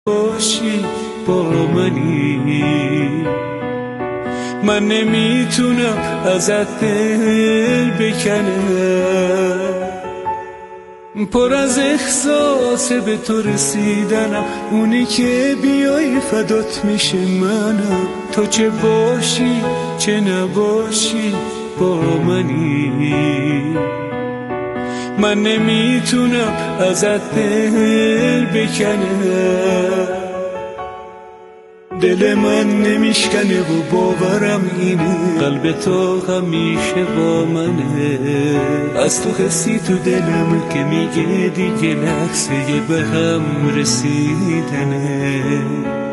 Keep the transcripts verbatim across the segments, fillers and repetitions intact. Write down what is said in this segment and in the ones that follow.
باشی با منی، من نمیتونم ازت دل بکنم، پر از احساس به تو رسیدنم، اونی که بیای فدات میشه منم، تو چه باشی چه نباشی با منی، من نمیتونم ازت دل بکنم، دل من نمیشکنه و باورم اینه، قلب تو همیشه با منه، از تو حسی تو دلم که میگه دیگه لحظه به هم رسیدنه.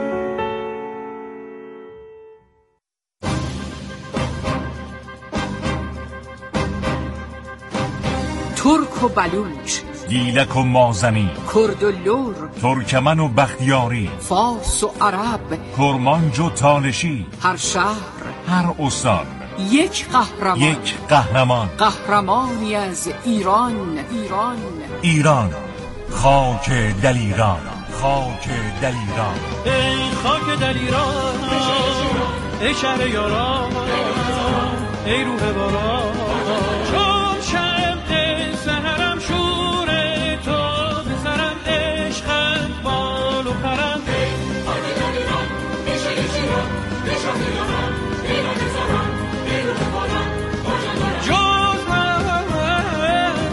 ترک و بلوچ، گیلک و مازنی، کرد و لور، ترکمن و بختیاری، فارس و عرب، کرمانج و تالشی، هر شهر، هر استان یک قهرمان، یک قهرمان، قهرمانی از ایران. ایران ایران، خاک دلیران، خاک دلیران، ای خاک دلیران، ای شهر یاران، ای روح باران، چون شمع سحرم شور تو بسرم، عشقت بال و پرم، ای خاک دلیران، ای شهر شیران، ای شهر یاران، ای روح باران، ای روح باران، جز محمد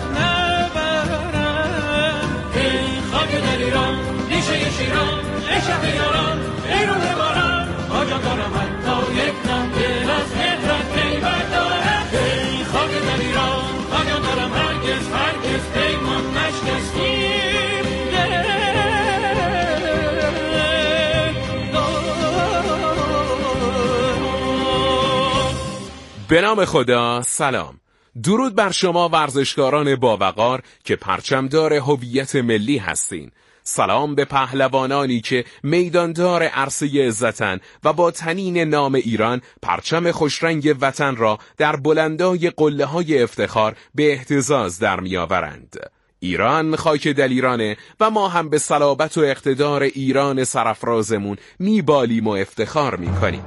نبرم، ای خاک دلیران، ای شهر شیران، ای شهر یاران، ای روح باران، آجا دارم حتی یک نم دل از مهرت پیوند دارم، ای خاک دلیران، آجا دارم هرگز هرگز پیمان نشکستیم دل به نام خدا. سلام، درود بر شما ورزشکاران باوقار که پرچمدار هویت ملی هستین. سلام به پهلوانانی که میداندار عرصه عزتن و با تنین نام ایران پرچم خوشرنگ وطن را در بلندای قله‌های افتخار به اهتزاز در می‌آورند. ایران خاک دلیرانه و ما هم به صلابت و اقتدار ایران سرافرازمون میبالیم و افتخار میکنیم.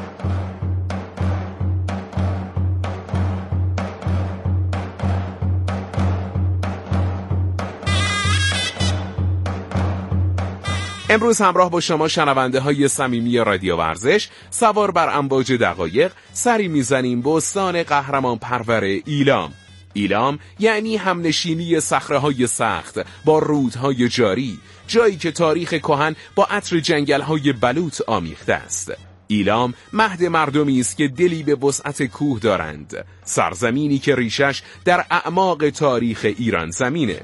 امروز همراه با شما شنونده های صمیمی رادیو ورزش سوار بر امواج دقایق سری میزنیم به استان قهرمان پرور ایلام. ایلام یعنی همنشینی صخره‌های سخت با رودهای جاری، جایی که تاریخ کهن با عطر جنگل‌های بلوط آمیخته است. ایلام مهد مردمی است که دلی به وسعت کوه دارند، سرزمینی که ریشش در اعماق تاریخ ایران زمینه.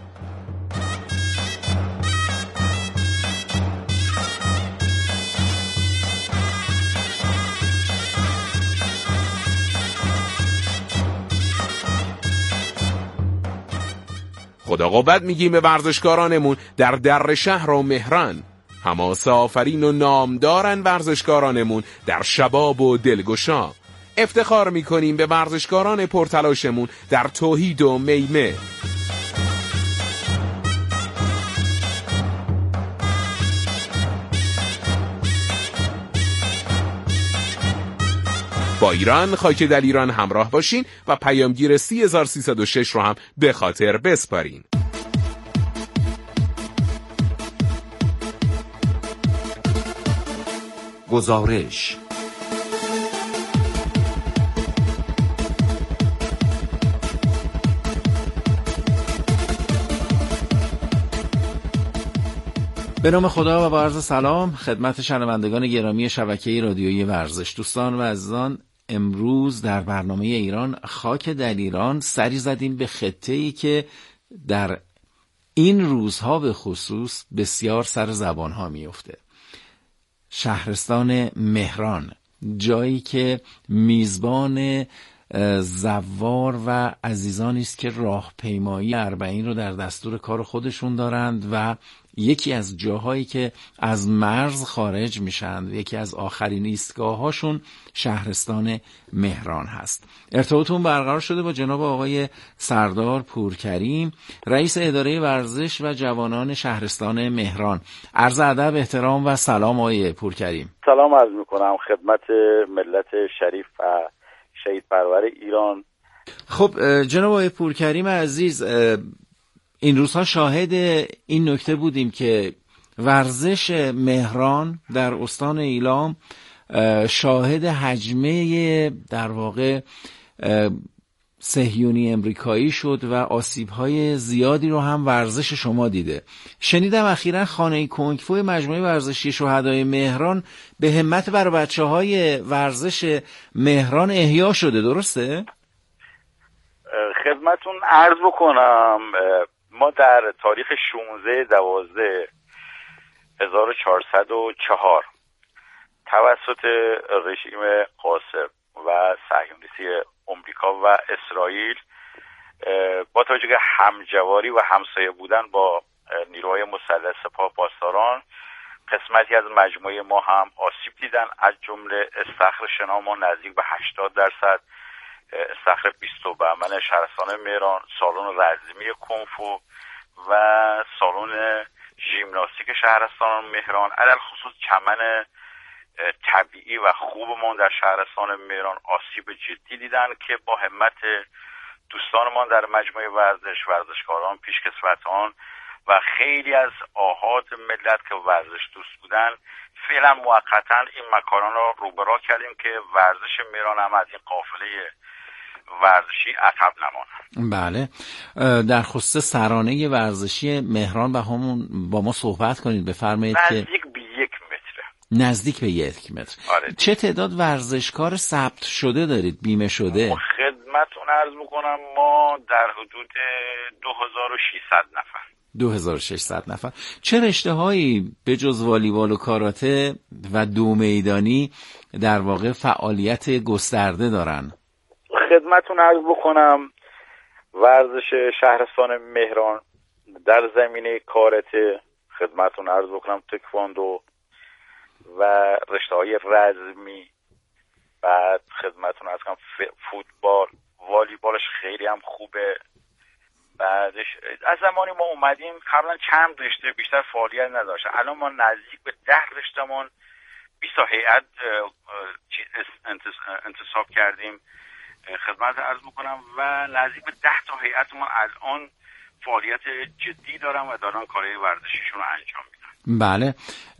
خدا قوت میگیم به ورزشکارانمون در در شهر و مهران، حماسه آفرین و نامدارن ورزشکارانمون در شباب و دلگشا. افتخار میکنیم به ورزشکاران پرتلاشمون در توحید و میمه. با ایران خاک دلیران همراه باشین و پیامگیر سی هزار و سیصد و شش رو هم به خاطر بسپارین. گزارش. به نام خدا و با عرض سلام خدمت شنوندگان گرامی شبکه رادیویی ورزش. دوستان و عزیزان، امروز در برنامه ایران خاک دلیران سری زدیم به خطه‌ای که در این روزها به خصوص بسیار سر زبانها میفته. شهرستان مهران، جایی که میزبان زوار و عزیزانی است که راهپیمایی اربعین رو در دستور کار خودشون دارند و یکی از جاهایی که از مرز خارج میشن، یکی از آخرین ایستگاه‌هاشون شهرستان مهران هست. ارتباطتون برقرار شده با جناب آقای سردار پورکریم، رئیس اداره ورزش و جوانان شهرستان مهران. عرض ادب، احترام و سلام آقای پورکریم. سلام عرض میکنم خدمت ملت شریف و شهید پرور ایران. خب جناب آقای پورکریم عزیز، این روزها شاهد این نکته بودیم که ورزش مهران در استان ایلام شاهد حجمه در واقع صهیونی امریکایی شد و آسیب‌های زیادی رو هم ورزش شما دیده. شنیدم اخیراً خانه کنگفو مجموعه ورزشی شهدای مهران به همت برای بچه‌های ورزش مهران احیا شده، درسته؟ خدمتون عرض بکنم ما در تاریخ شانزده دوازده هزار و چهارصد و چهار توسط رژیم قاسم و صهیونیستی آمریکا و اسرائیل با توجه به همجواری و همسایه بودن با نیروهای مسلح سپاه پاسداران، قسمتی از مجموعه ما هم آسیب دیدن، از جمله استخر شنا ما نزدیک به هشتاد درصد، استخر بیست و بهمن شهرستان مهران، سالن رزمی کنفو و سالن ژیمناستیک شهرستان مهران، علل خصوص چمن طبیعی و خوبمان در شهرستان مهران آسیب جدی دیدن که با همت دوستانمان در مجموعه ورزش، ورزشکاران، پیشکسوتان و خیلی از آحاد ملت که ورزش دوست بودن، فعلا موقتا این مکانان را روبرا کردیم که ورزش مهران هم از این قافله ورزشی عقب نماند. بله، در خصوص سرانه ورزشی مهران با همون با ما صحبت کنید، بفرمایید. که نزدیک به یک متر. نزدیک به یک متر. آره. چه تعداد ورزشکار ثبت شده دارید، بیمه شده؟ خدمتتون عرض میکنم ما در حدود دو هزار و ششصد نفر. دو هزار و ششصد نفر. چه رشته‌هایی به جز والیبال و کاراته و دو میدانی در واقع فعالیت گسترده دارن؟ خدمتتون عرض بکنم ورزش شهرستان مهران در زمینه کاراته، خدمتتون عرض بکنم تکواندو و رشته‌های رزمی، بعد خدمتتون عرض کنم فوتبال، والیبالش خیلی هم خوبه. بعدش از زمانی ما اومدیم قبلا چند رشته بیشتر فعالیت نداشت، الان ما نزدیک به ده رشته‌مون بیست تا هیئت انتصاب کردیم، خدمت عرض میکنم، و نزدیک به ده تا هیئت ما الان فعالیت جدی دارن و دارن کارهای ورزشیشون رو انجام میدن. بله،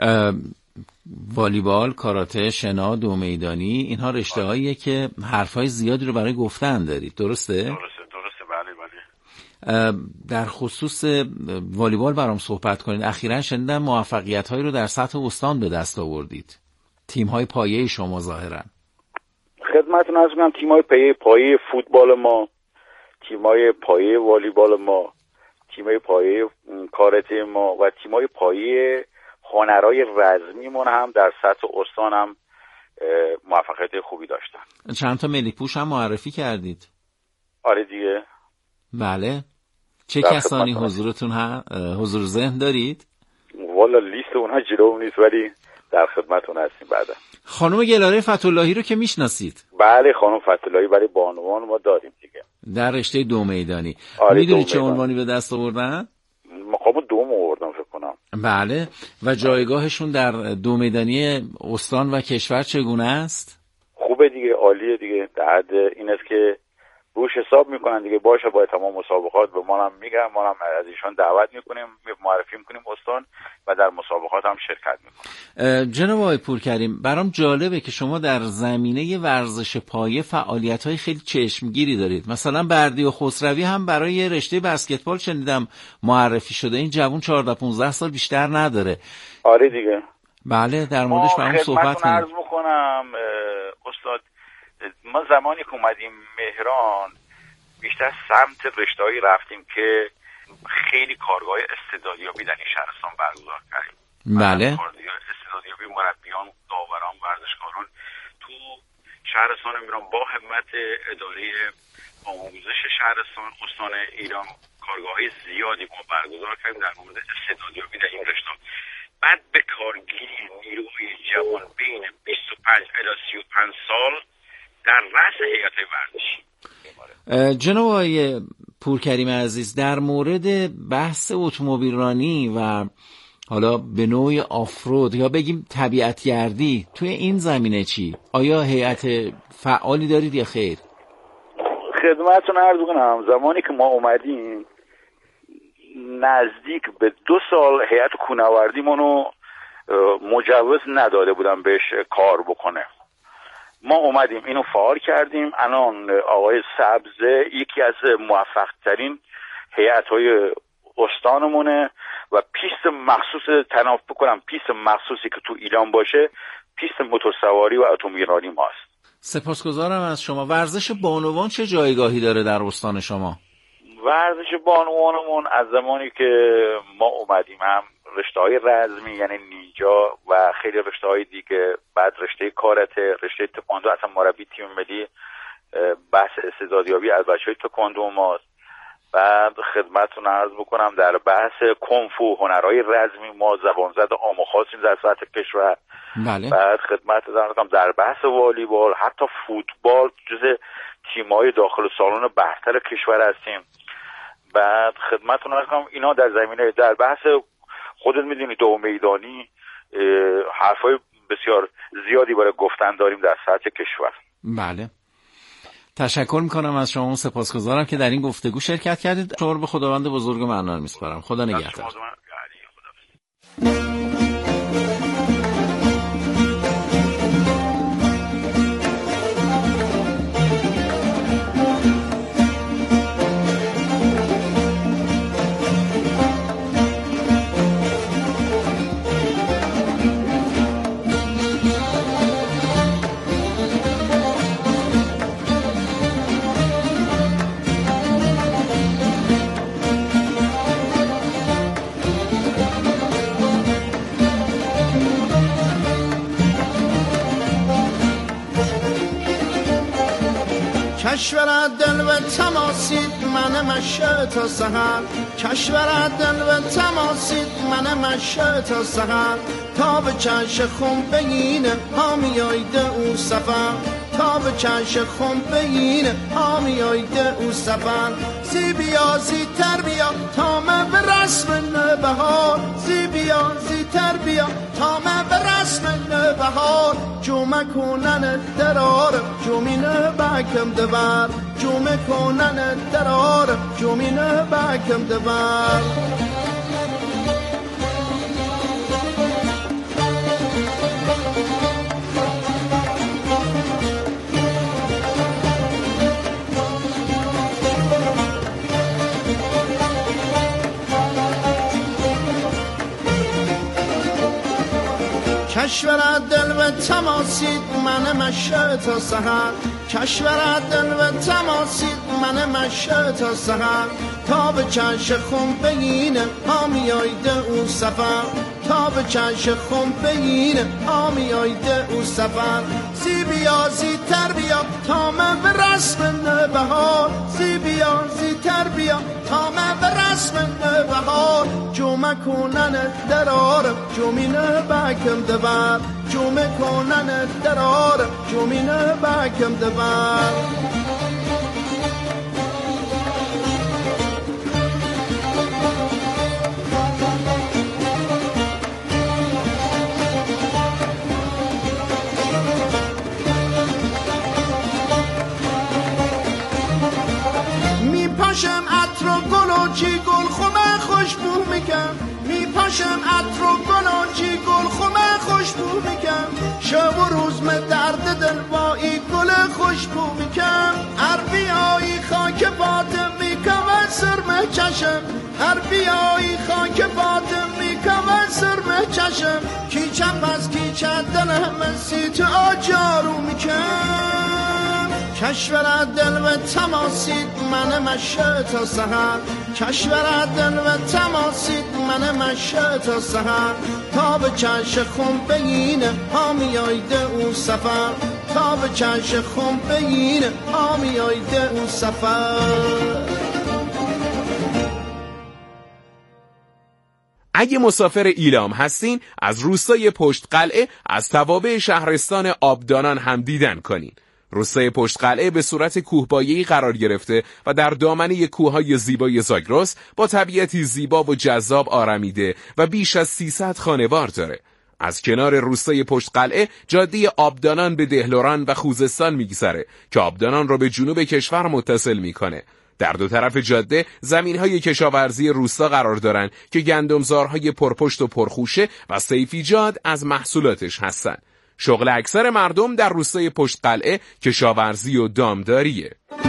والیبال، کاراته، شنا، دو میدانی، اینها رشته‌هاییه که حرفای زیادی رو برای گفتن دارید، درسته؟ درسته درسته بله بله. در خصوص والیبال برام صحبت کنید. اخیراً شنیدم موفقیت‌هایی رو در سطح استان به دست آوردید. تیم‌های پایه شما ظاهراً. خدمتتون عرض می‌کنم تیم‌های پایه پایه فوتبال ما، تیم‌های پایه والیبال ما، تیم‌های پایه کاراته ما و تیم‌های پایه هنرهای رزمی ما هم در سطح استان هم موفقیت خوبی داشتن. چند تا ملی پوش هم معرفی کردید. آره دیگه. بله. چه کسانی حضورتون ها حضور ذهن دارید؟ والا لیست اونها جلوم نیست ولی در خدمتتون هستیم. بعدا خانم گلاره فتح‌اللهی رو که میشناسید؟ بله خانم فتح‌اللهی برای بانوان ما داریم دیگه. در رشته دو میدانی. آره میدونید چه عنوانی به دست آوردن؟ مقام دوم آوردن فکر کنم. بله. و جایگاهشون در دو میدانی استان و کشور چگونه است؟ خوبه دیگه، عالیه دیگه. در حد این است که روش حساب میکنن دیگه، باشه با تمام مسابقات به ما هم میگن، ما هم از ایشان دعوت میکنیم، معرفی میکنیم استان و در مسابقات هم شرکت میکنیم. جناب آقای پورکریم، برام جالبه که شما در زمینه ورزش پایه فعالیت‌های خیلی چشمگیری دارید. مثلا بردی و خسروی هم برای رشته بسکتبال شنیدم معرفی شده. این جوون چهارده پانزده سال بیشتر نداره. آره دیگه. بله، در موردش برام صحبت کنید. عرض میکنم استاد، ما زمانی که اومدیم مهران بیشتر سمت رشته‌هایی رفتیم که خیلی کارگاه استعدادیابی در این شهرستان برگزار کردیم. بله. استعدادیابی مربیان، داوران، ورزشکاران تو شهرستان ایران با همت اداره آموزش شهرستان استان ایران کارگاه‌های زیادی ما برگزار کردیم در مورد استعدادیابی در این رشته. بعد به کارگیری نیروی جوان بین بیست و پنج الی سی و پنج سال در رأس هیئت‌های ورزشی. جناب آقای پورکریم عزیز، در مورد بحث اتومبیل رانی و حالا به نوعی آفرود یا بگیم طبیعت‌گردی توی این زمینه چی؟ آیا هیئت فعالی دارید یا خیر؟ خدمتتون عرض کنم زمانی که ما اومدیم نزدیک به دو سال هیئت کوهنوردی منو مجوز نداده بودن بهش کار بکنه. ما اومدیم اینو فعال کردیم. الان آقای سبزه یکی از موفق ترین هیئت‌های استانمونه و پیست مخصوص تناف بکنم پیست مخصوصی که تو ایران باشه پیست موتورسواری و اتومبیل رانی ماست. سپاسگزارم از شما. ورزش بانوان چه جایگاهی داره در استان شما؟ ورزش بانوانمون از زمانی که ما اومدیم هم رشته‌های رزمی یعنی نینجا و خیلی رشته‌های دیگه، بعد رشته کاراته، رشته تکواندو، اصلا مربی تیم ملی بحث استعدادیابی از بچه‌های تکواندو ماست. بعد خدمتتون عرض بکنم در بحث کنفو هنرهای رزمی ما زبان زد عام خاصیم در سطح کشور. بله. بعد خدمتتون عرض کنم در بحث والیبال حتی فوتبال جز تیم‌های داخل سالن برتر کشور هستیم. بعد خدمتتون عرض کنم اینا در زمینه در بحث خودت میدونی دو میدانی حرفای بسیار زیادی برای گفتن داریم در سطح کشور. بله. تشکر میکنم از شما و سپاسگزارم که در این گفتگو شرکت کردید. شما رو به خداوند بزرگ و منان میسپارم. خدا نگهدار. کشور دل و تماسید من مشه تا سحر، کشور دل و تماسید من مشه تا سحر، تا به چش خون بگینه هامی آیده او سفر، تا به چش خون بگینه هامی آیده او سفر. زی بیا زی تر بیا تا من به رسم نبهار، زی بیا زی تر بیا تا من به رسم نبهار، جمعه کنن درار جمینه بکم دبر، جمعه کنن درار جمینه بکم دبر. کشور دل و تماسید من مشه تا سحر، کشور دل و تماسید من مشه تا سحر، تا به چش خون بگینه هامی آیده او سفر، تا به چش خون بگینه هامی آیده او سفر. زی بیا زی تر بیا تا من به رسم نبهار، زی بیا زی تر بیا تا من به رسم نبهار، جمعه کنن درار جمینه بکم دبر، جمعه کنن درار جمینه بکم دبر. میپاشم عطر و گل و چی گل خمه خوشبو میکن، میپاشم عطر و گل و چی گل خمه خوشبو میکن، شب و روز من درد دل با ای گل خوشبو میکن، هر بیایی خاک باطم میکن سرمه چشم، هر بیایی خاک باطم میکن سرمه چشم، کی چپ از کی چپ دلم من سی تو آجارو میکن. کشور دل و تماسید من مشه تا سحر، کشور دل و تماسید من مشه تا سحر، تا به چش خون بگینه هامی آیده او سفر، تا به چش خم بگیره آمیایده اون سفر. اگه مسافر ایلام هستین از روستای پشت قلعه از توابع شهرستان آبدانان هم دیدن کنین. روستای پشت قلعه به صورت کوهپایه‌ای قرار گرفته و در دامنه کوههای زیبای زاگرس با طبیعتی زیبا و جذاب آرمیده و بیش از سیصد خانوار داره. از کنار روستای پشت قلعه جاده آبدانان به دهلوران و خوزستان میگذره که آبدانان رو به جنوب کشور متصل میکنه. در دو طرف جاده زمین‌های کشاورزی روستا قرار دارن که گندمزارهای پرپشت و پرخوشه و سیفیجاد از محصولاتش هستن. شغل اکثر مردم در روستای پشت قلعه کشاورزی و دامداریه.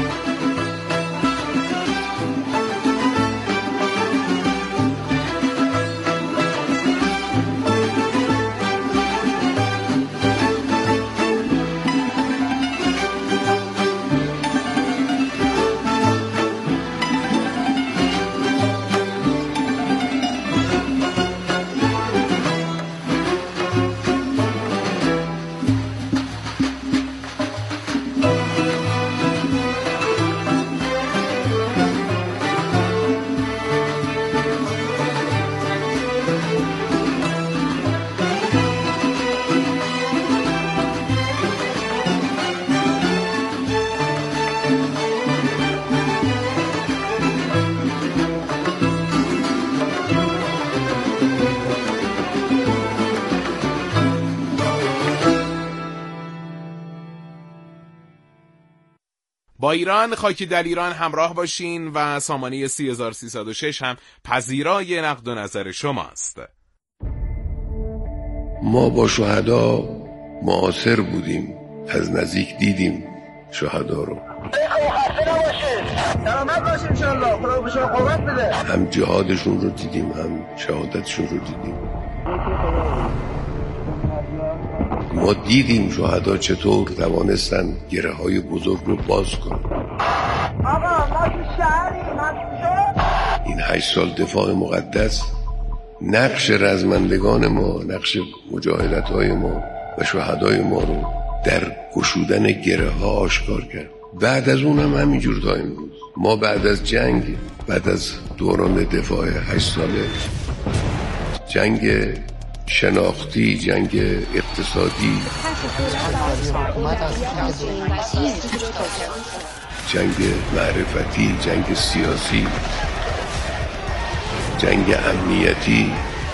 با ایران خاک دلیران همراه باشین و سامانه سی هزار و سیصد و شش هم پذیرای نقد و نظر شماست. ما با شهدا معاصر بودیم، از نزدیک دیدیم شهدا رو. هم جهادشون رو دیدیم، هم شهادتشون رو دیدیم. ما دیدیم شهدا چطور توانستن گره های بزرگ رو باز کنن. این هشت سال دفاع مقدس نقش رزمندگان ما، نقش مجاهدت های ما و شهدای ما رو در گشودن گره ها آشکار کرد. بعد از اون هم همینجور تا امروز ما بعد از جنگ، بعد از دوران دفاع هشت ساله، جنگ شناختی، جنگ اقتصادی، جنگ معرفتی، جنگ سیاسی، جنگ امنیتی،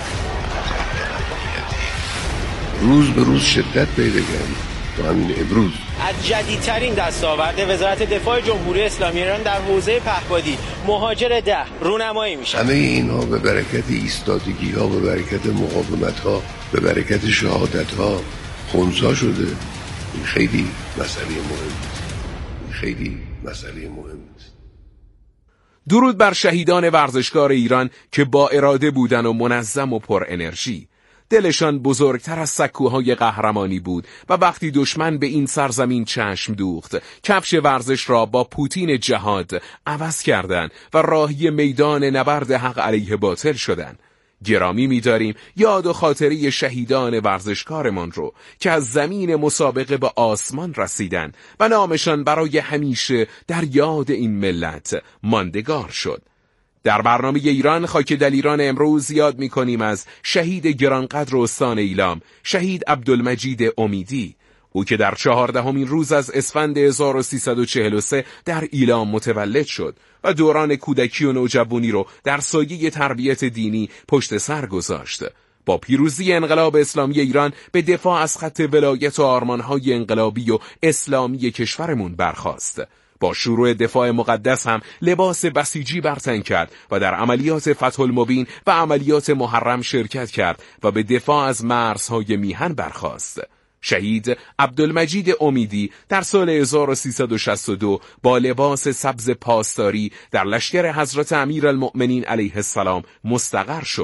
روز به روز شدت پیدا کرد تا همین امروز. از جدیدترین دستاورد وزارت دفاع جمهوری اسلامی ایران در حوزه پهپادی مهاجر ده رونمایی میشه. همه اینها به برکت ایستادگی ها، به برکت مقاومت ها، به برکت شهادت ها خنثی شده. این خیلی مسئله مهمه. این خیلی مسئله مهمه. درود بر شهیدان ورزشکار ایران که با اراده بودن و منظم و پر انرژی. دلشان بزرگتر از سکوهای قهرمانی بود و وقتی دشمن به این سرزمین چشم دوخت، کفش ورزش را با پوتین جهاد عوض کردند و راهی میدان نبرد حق علیه باطل شدند. گرامی می‌داریم یاد و خاطره شهیدان ورزشکارمان رو که از زمین مسابقه به آسمان رسیدند و نامشان برای همیشه در یاد این ملت ماندگار شد. در برنامه ایران خاک دلیران امروز یاد می‌کنیم از شهید گرانقدر استان ایلام، شهید عبدالمجید امیدی، او که در چهاردهمین روز از اسفند هزار و سیصد و چهل و سه در ایلام متولد شد و دوران کودکی و نوجوانی رو در سایه تربیت دینی پشت سر گذاشت. با پیروزی انقلاب اسلامی ایران به دفاع از خط ولایت و آرمان‌های انقلابی و اسلامی کشورمون برخاست. با شروع دفاع مقدس هم لباس بسیجی برتن کرد و در عملیات فتح المبین و عملیات محرم شرکت کرد و به دفاع از مرزهای میهن برخاست. شهید عبدالمجید امیدی در سال هزار و سیصد و شصت و دو با لباس سبز پاسداری در لشکر حضرت امیرالمؤمنین علیه السلام مستقر شد.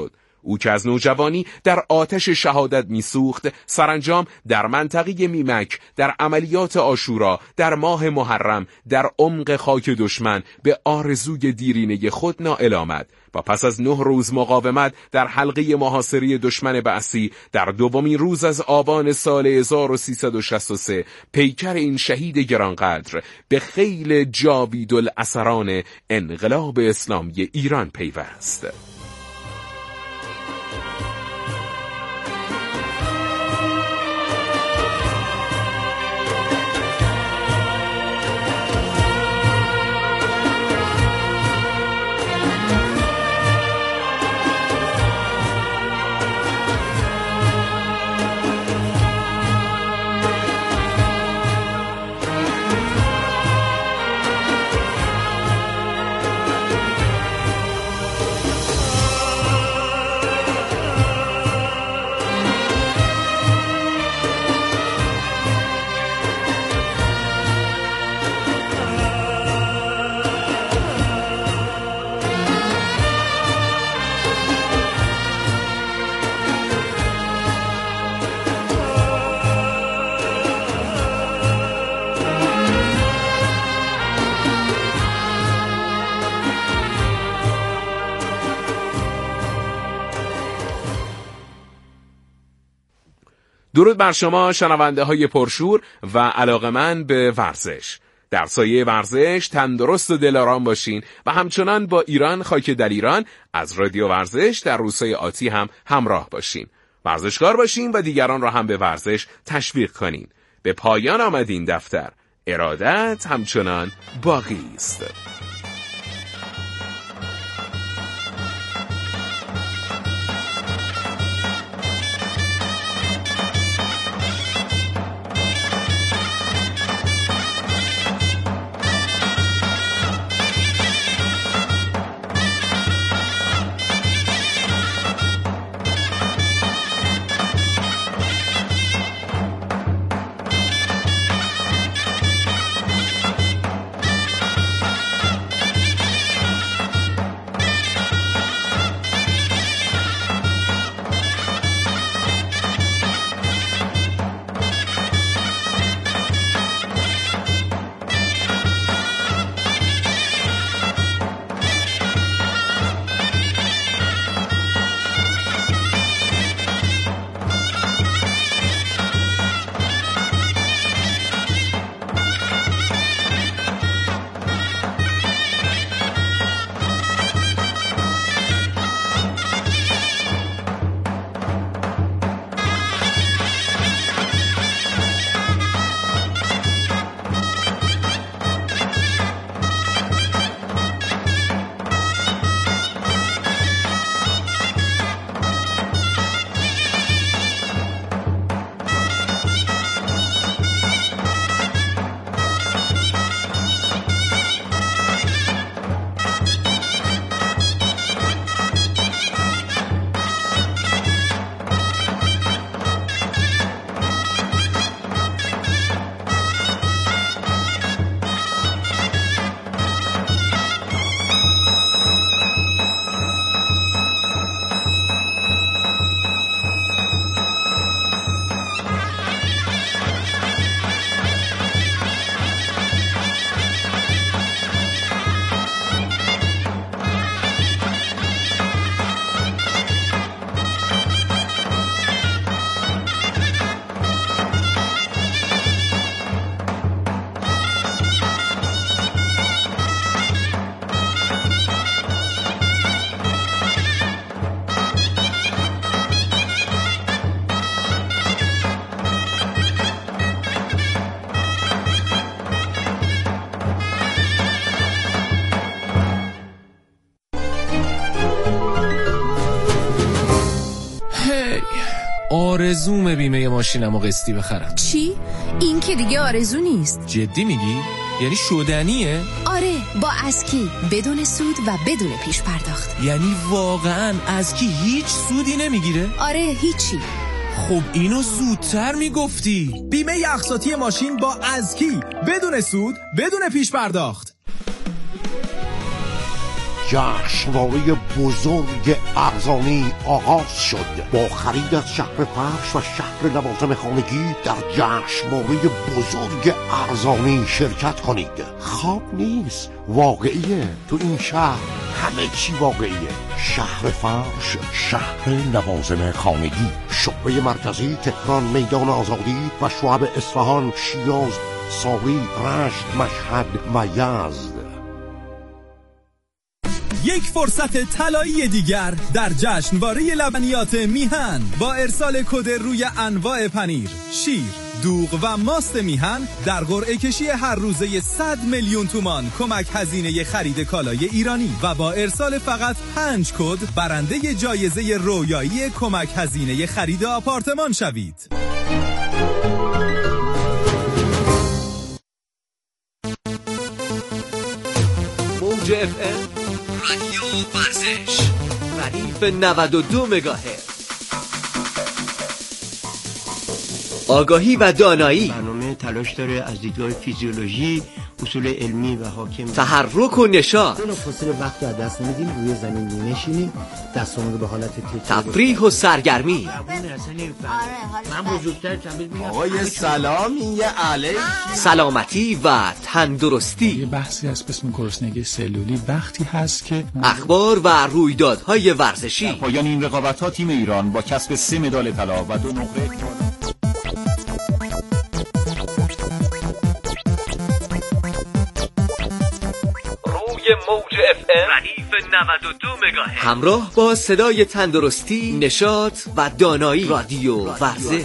او که از نوجوانی در آتش شهادت میسوخت، سرانجام در منطقه میمک در عملیات عاشورا در ماه محرم در عمق خاک دشمن به آرزوی دیرینه خود نائل آمد و پس از نه روز مقاومت در حلقه محاصره دشمن بعثی در دومین روز از آبان سال هزار و سیصد و شصت و سه پیکر این شهید گرانقدر به خیل جاویدالاثران انقلاب اسلامی ایران پیوست. درود بر شما شنونده های پرشور و علاقه‌مند به ورزش. در سایه ورزش تندرست و دلارام باشین و همچنان با ایران خاک دلیران از رادیو ورزش در روزهای آتی هم همراه باشین. ورزشکار باشین و دیگران را هم به ورزش تشویق کنین. به پایان آمد این دفتر. ارادت همچنان باقی است. آرزوم بیمه ماشینمو قسطی بخرم. چی؟ این که دیگه آرزو نیست. جدی میگی؟ یعنی شدنیه؟ آره، با اسکی بدون سود و بدون پیش پرداخت. یعنی واقعا اسکی هیچ سودی نمیگیره؟ آره، هیچی. خب اینو زودتر میگفتی. بیمه اقساطی ماشین با اسکی بدون سود بدون پیش پرداخت. جشنواره بزرگ ارزانی آغاز شد. با خرید از شهر فرش و شهر لوازم خانگی در جشنواره بزرگ ارزانی شرکت کنید. خواب نیست، واقعیه. تو این شهر همه چی واقعیه. شهر فرش، شهر لوازم خانگی، شعبه مرکزی تهران، میدان آزادی و شعب اصفهان، شیراز، ساری، رشت، مشهد و یزد. یک فرصت طلایی دیگر در جشنواره لبنیات میهن با ارسال کد روی انواع پنیر، شیر، دوغ و ماست میهن در قرعه کشی هر روزه صد میلیون تومان کمک هزینه خرید کالای ایرانی و با ارسال فقط پنج کد برنده جایزه رویایی کمک هزینه خرید آپارتمان شوید. موج اف ام رادیو ورزش ردیف نود و دو مگاهرتز. آگاهی و دانایی. برنامه تلاش داره از دیدگاه فیزیولوژی، اصول علمی و حاکم. تحرک و نشاط. بلافاصله وقت رو از دست نمیدیم، روی زمین می‌نشینیم، دستامون رو به حالت تکیه. تفریح و سرگرمی. من بزرگتر تمرین می‌کنم. آقای سلام، یه علیک. سلامتی و تندرستی. یه بحثی از اسم گرسنگی سلولی وقتی هست که اخبار و رویدادهای ورزشی. در پایان این رقابت‌ها تیم ایران با کسب سه مدال طلا و دو نقره موج اف ام ردیف نود و دو مگاهرتز همراه با صدای تندرستی، نشاط و دانایی. رادیو ورزش.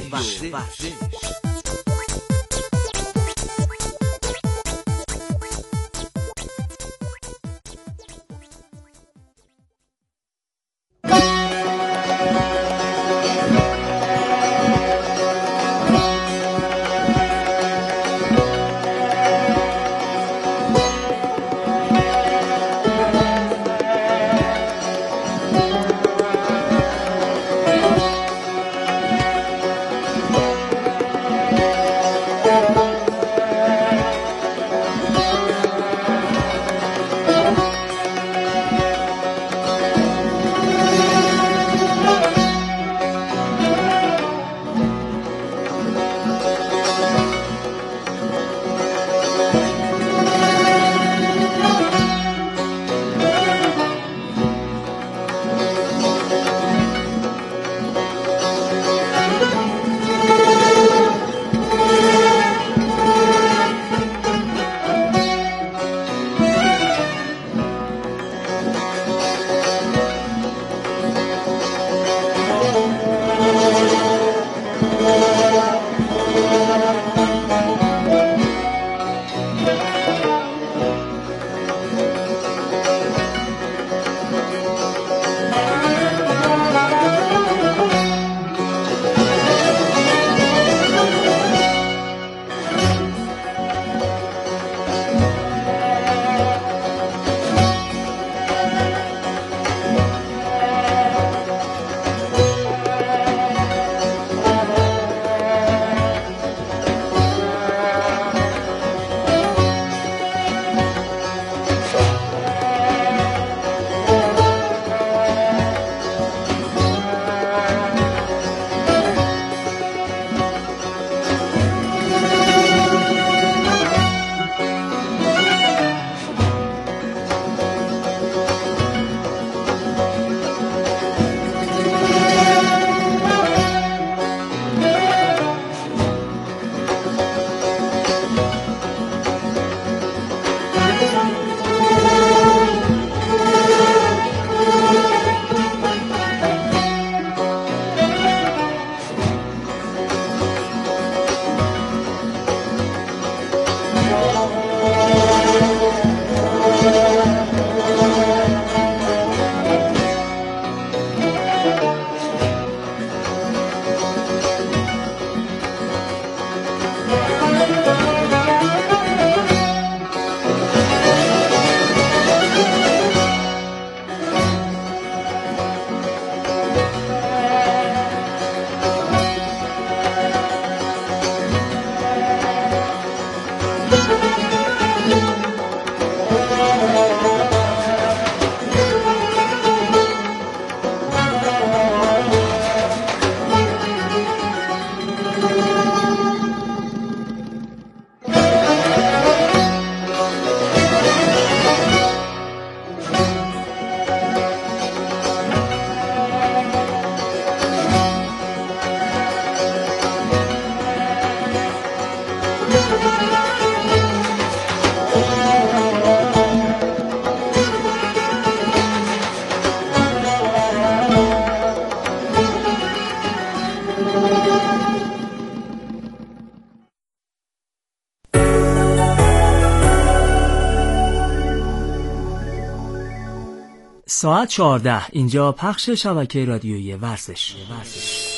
ساعت چهارده اینجا پخش شبکه رادیویی ورزش. ورزش.